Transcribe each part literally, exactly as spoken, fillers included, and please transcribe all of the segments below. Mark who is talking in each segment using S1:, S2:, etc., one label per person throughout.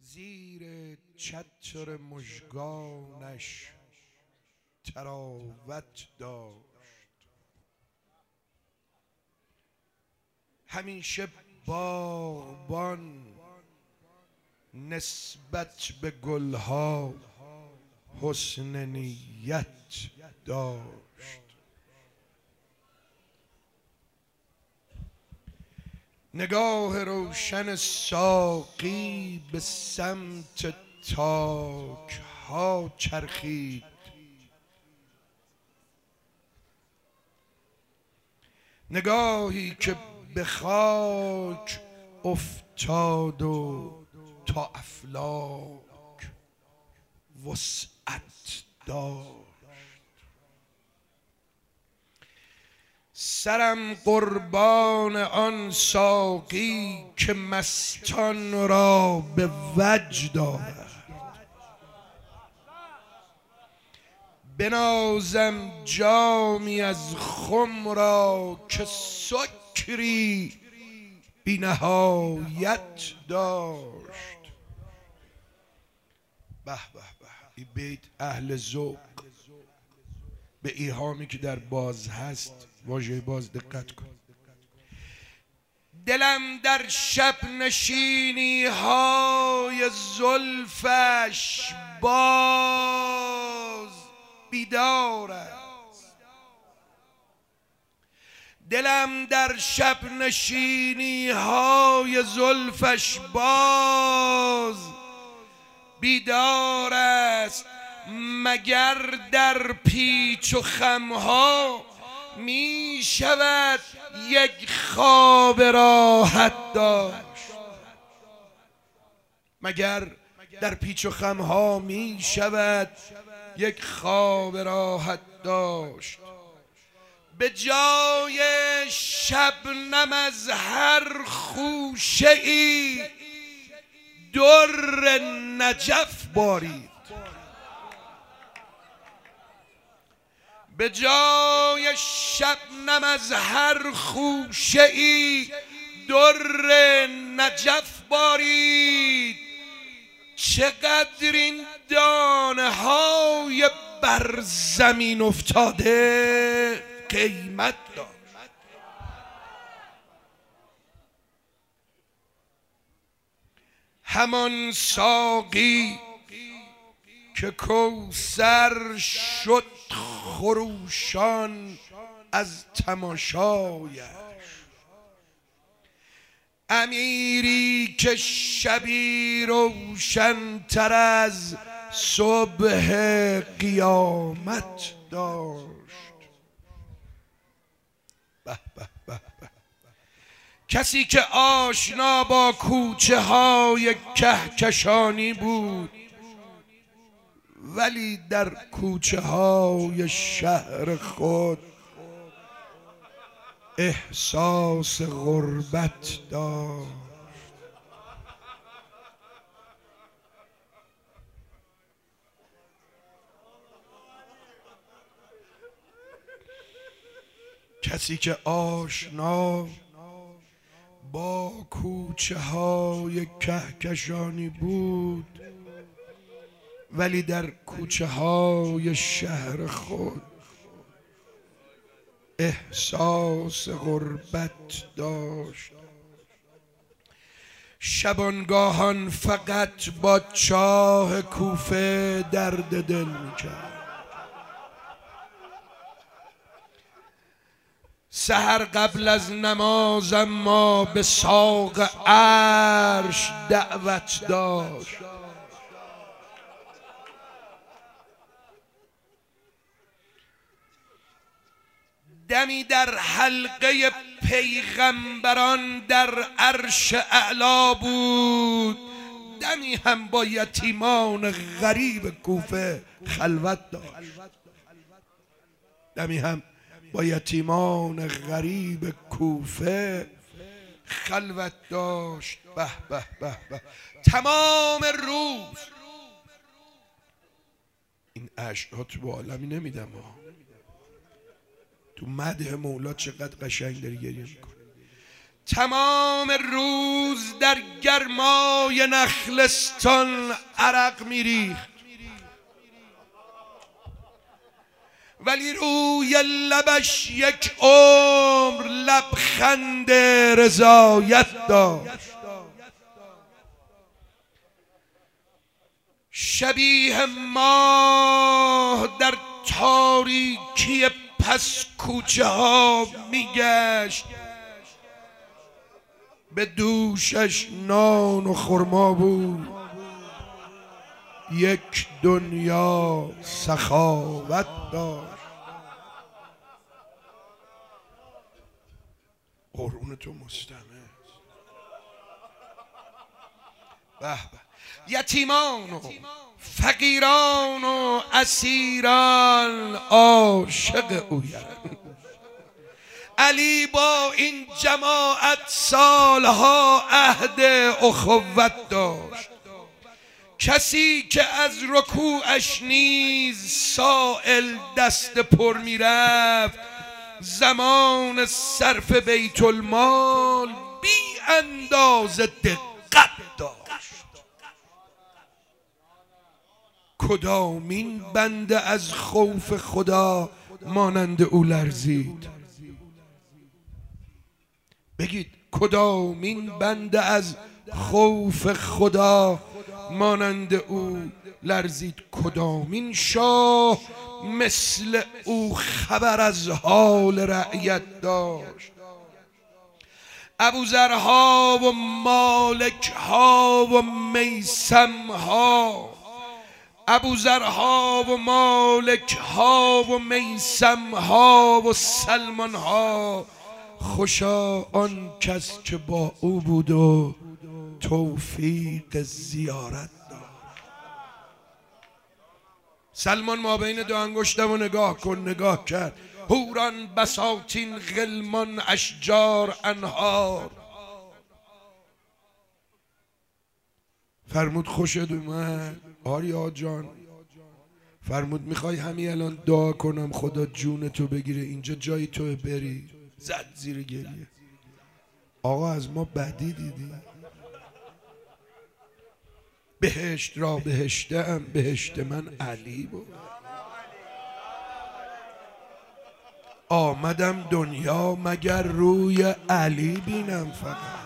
S1: زیر چتر مژگانش تراوت داشت. همیشه باغبان نسبت به گلها حسن نیت داشت. نگاه روشن ساقی به سمت تاک ها چرخید. نگاهی که به خاک افتاد و تا افلاک وسعت داشت. سرم قربان آن ساقی که مستان را به وجد آورد. بنازم جامی از خم را که سکری بی نهایت داشت. به به به، این بیت اهل ذوق به ایهامی که در باز هست واژه باز دقت کن. دلم در شب نشینی های زلفش باز بیدار است. دلم در شب نشینی های زلفش باز بیدار است. مگر در پیچ و خمها می شود یک خواب راحت داشت؟ مگر در پیچ و خمها می شود یک خواب راحت داشت؟ به جای شبنم از هر خوشه ای در نجف بارید. به جای شبنم از هر خوشه ای در نجف بارید. چقدر این دانه های بر زمین افتاده قیمت داشت. همان ساقی که کوثر شد خروشان از تماشایش. امیری که شبی روشن تر از صبح قیامت داشت. به به به به. کسی که آشنا با کوچه های کهکشانی بود ولی در کوچه های شهر خود احساس غربت داشت. کسی که آشنا با کوچه های کهکشانی بود ولی در کوچه های شهر خود احساس غربت داشت. شبانگاهان فقط با چاه کوفه درد دل میکرد. سحر قبل از نماز اما به ساق عرش دعوت داشت. دمی در حلقه پیغمبران در عرش اعلا بود. دمی هم با یتیمان غریب کوفه خلوت داشت. دمی هم با یتیمان غریب کوفه خلوت داشت. به به به به. تمام روز این اشک‌ها تو عالمی نمیدم ها. تو مدح مولا چقدر قشنگ داری گریه میکنی. تمام روز در گرمای نخلستان عرق میریخت، ولی روی لبش یک عمر لبخند رضایت داشت. شبیه ماه در تاریکی پس کوچه ها میگشت، به دوشش نان و خرما بود، یک دنیا سخاوت داشت. قرون تو مستمر. به به. یتیمان و فقیران و اسیران عاشق اویند. علی با این جماعت سالها عهد اخوت داشت. کسی که از رکوعش نیز سائل دست پر میرفت، زمان صرف بیت المال بی اندازه دقت داشت. کدامین بنده از خوف خدا مانند او لرزید؟ بگید کدامین بنده از خوف خدا مانند او لرزید؟ کدامین شاه مثل او خبر از حال رعیت داشت؟ ابوذرها و مالکها و میثمها، ابوذرها و مالکها و میثمها و سلمانها، خوشا آن کس که با او بود و توفیق زیارت داشت. سلمان ما بین دو انگشتم و نگاه کن، نگاه کرد. حوران، بساتین، غلمان، اشجار، انهار. فرمود خوشت اومد؟ آریا جان. فرمود میخوای همین الان دعا کنم خدا جون تو بگیره، اینجا جای تو بری؟ زد زیر گریه. آقا از ما بدی دیدی؟ بهشت را بهشتم، بهشت من علی بود. آمدم دنیا مگر روی علی بینم فقط.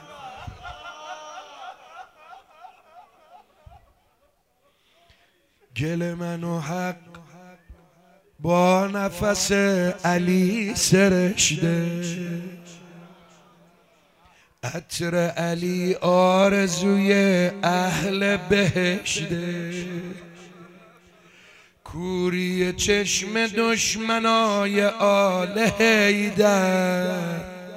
S1: گل من و حق با نفس علی سرشته، عطر علی آرزوی اهل بهشته. کوری چشم دشمنای آل حیدر،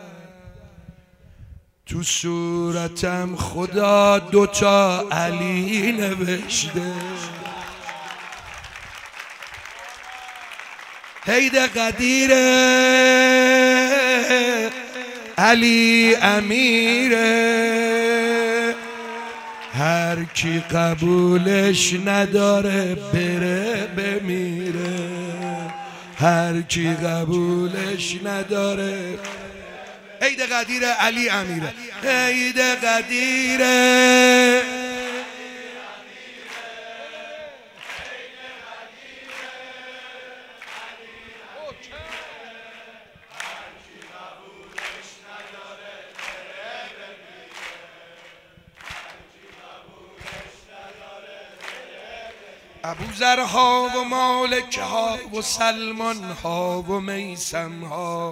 S1: تو صورتم خدا دوتا علی نوشته. حید قدیره علی امیره، هر کی قبولش نداره بره بمیره. هر کی قبولش نداره. عید قدیر علی امیره، عید قدیره ابوذرها و مالکها و سلمانها و میثمها،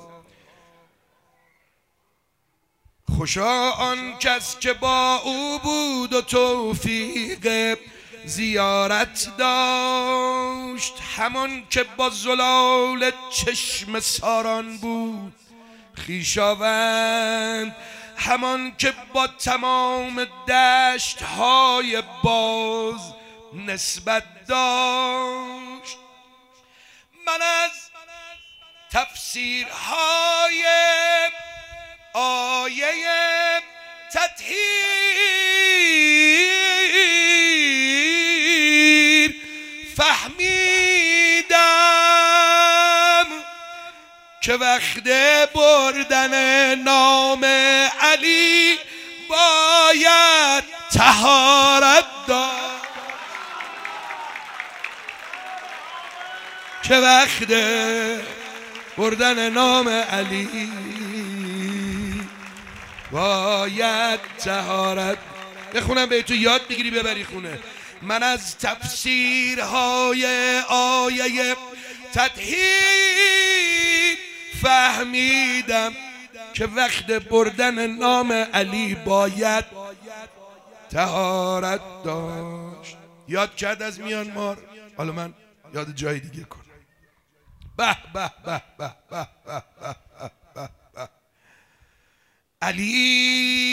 S1: خوشا آن کس که با او بود و توفیق زیارت داشت. همان که با زلال چشم ساران بود خویشاوند، همان که با تمام دشت های باز نسبت داشت. من از تفسیرهای آیه تطهیر فهمیدم که وقت بردن نام علی باید طهارت داشت، که وقت بردن نام علی باید طهارت. بخونم به تو یاد بگیری ببری خونه. من از تفسیرهای آیه تطهیر فهمیدم که وقت بردن نام علی باید طهارت داشت. یاد کرد از میانمار، حالا من یاد جای دیگه کنم. به به به به به به به به. علی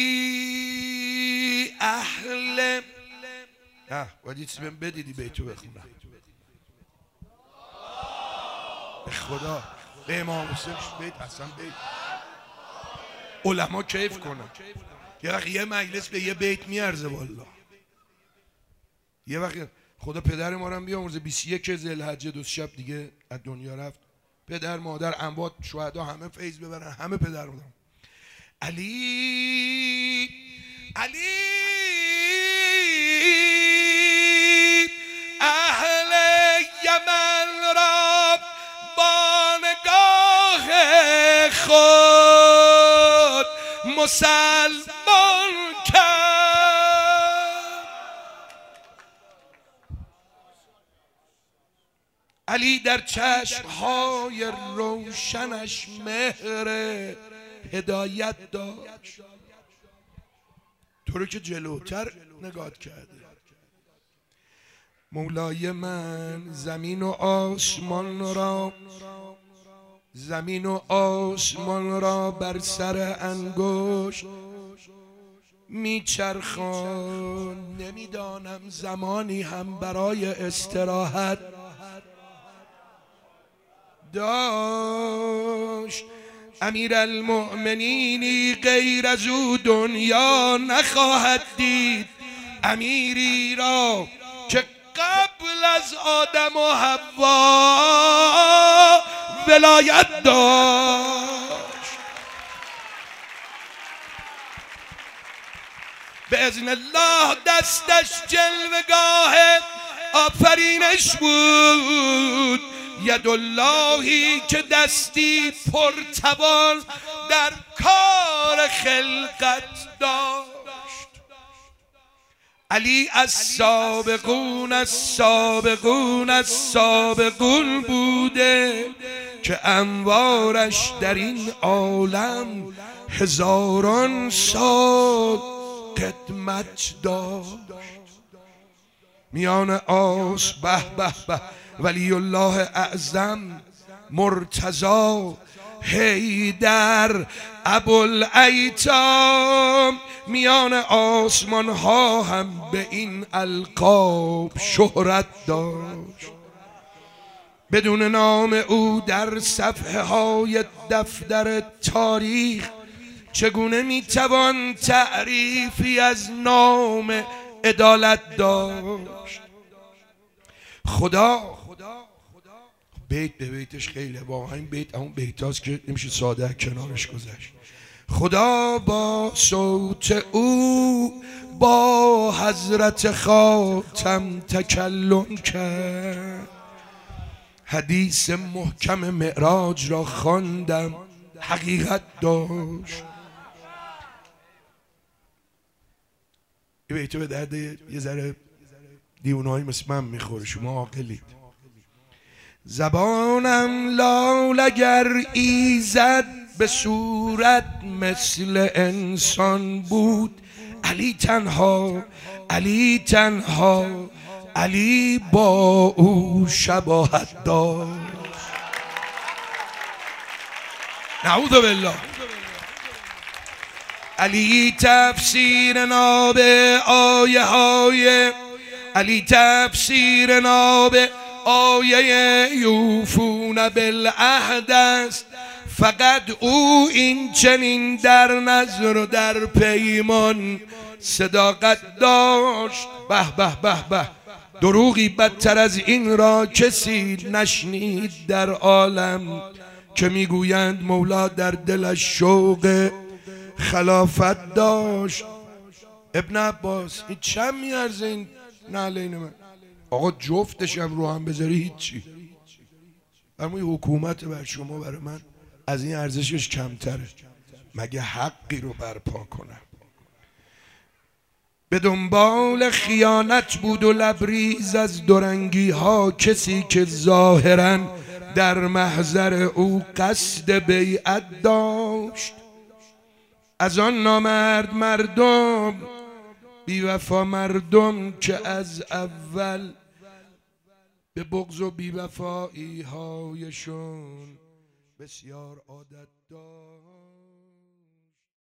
S1: اهل نه باید یه چیزی بهم بدیدی بیتو بخونم به خدا. به امام حسین بیت اصلا بیت علما کیف کنن. یه وقت یه مجلس به یه بیت میارزه والله. یه وقت خدا پدر ما رو هم بیامرزه، بیست و یک ذوالحجه دو شب دیگه از دنیا رفت. پدر مادر اموات شهدا همه فیض ببرن، همه پدر مادر. علی علی اهل یمن را با نگاه خود مسلمان کرد. علی در چشمهای روشنش مهر هدایت داشت. تو رو که جلوتر نگاه کرده. مولای من زمین و آسمان را زمین و آسمان را بر سر انگشت میچرخان، نمیدانم زمانی هم برای استراحت داشت. امیر المؤمنینی غیر از او دنیا نخواهد دید، امیری را که قبل از آدم و حوا ولایت داشت. به اذن الله دستش جلوگاه آفرینش بود، ید اللهی که دستی پرتوان در کار خلقت داشت. علی از سابقون از سابقون از سابقون بوده که انوارش در این عالم هزاران سال قدمت داشت. میان آس به به به ولی الله اعظم مرتضی حیدر ابوالایتام، میان آسمان ها هم به این القاب شهرت داشت. بدون نام او در صفحه های دفتر تاریخ چگونه میتوان تعریفی از نام عدالت داشت. خدا بیت به بیتش خیلی واقعا این بیت اون بیت هاست که نمیشه ساده کنارش گذشت. خدا با صوت او با حضرت خاتم تکلم کرد. حدیث محکم معراج را خواندم، حقیقت داشت. این بیتو به درد یه ذره دیونایی مثل من میخوره، شما عاقلید. زبانم لال اگر ایزد به صورت مثل انسان بود، علی تنها علی تنها علی با او شباهت داشت. نعوذ بالله. علی تفسیر ناب آیه های علی تفسیر ناب آیه یوفون بالعهد است. فقط او این چنین در نظر و در پیمان صداقت داشت. به به به به. دروغی بدتر از این را کسی نشنید در عالم که میگویند مولا در دلش شوق خلافت داشت. ابن عباس این چند میارزه این نعلین من؟ آقا جفتشم رو هم بذاری هیچی. اما این حکومت بر شما برای من از این ارزشش کمتره. مگه حقی رو برپا کنم؟ به دنبال خیانت بود و لبریز از دورنگی ها کسی که ظاهرا در محضر او قصد بیعت داشت. از آن نامرد مردم بی وفا مردم که از اول به بغض و بی وفایی هایشون بسیار عادت داشت.